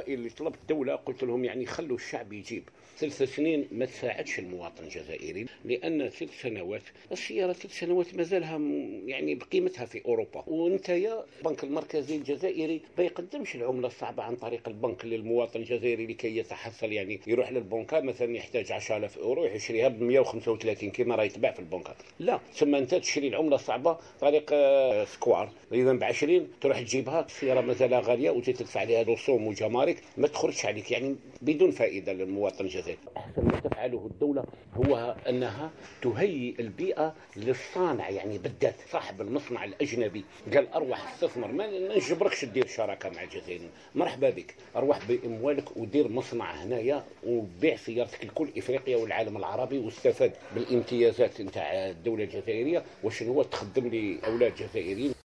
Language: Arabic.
الأوائل اللي طلبت الدولة قلت لهم يعني خلوا الشعب يجيب. 3 سنين ما تساعدش المواطن الجزائري، لأن 3 سنوات السيارة 3 سنوات مازالها يعني بقيمتها في أوروبا. وانت يا البنك المركزي الجزائري ما يقدمش العملة الصعبة عن طريق البنك للمواطن الجزائري لكي يتحصل، يعني يروح للبنكة مثلا يحتاج 10,000 أورو يشريها ب 135 كما راه يتباع في البنكة. لا، ثم انت تشري العملة الصعبة طريق سكوار، اذا ب20 تروح تجيبها السيارة مازالها غالية وتدفع عليها رسوم وجمارك ما تخرجش عليك، يعني بدون فائدة للمواطن الجزائري. أحسن ما تفعله الدولة هو أنها تهيئ البيئة للصانع، يعني بالذات صاحب المصنع الأجنبي قال أروح استثمر، ما نجبركش تدير شراكة مع الجزائريين، مرحبا بك، أروح بأموالك ودير مصنع هنايا وبيع سيارتك لكل إفريقيا والعالم العربي، واستفاد بالامتيازات نتاع الدولة الجزائرية، وشنو هو تخدم لأولاد جزائريين.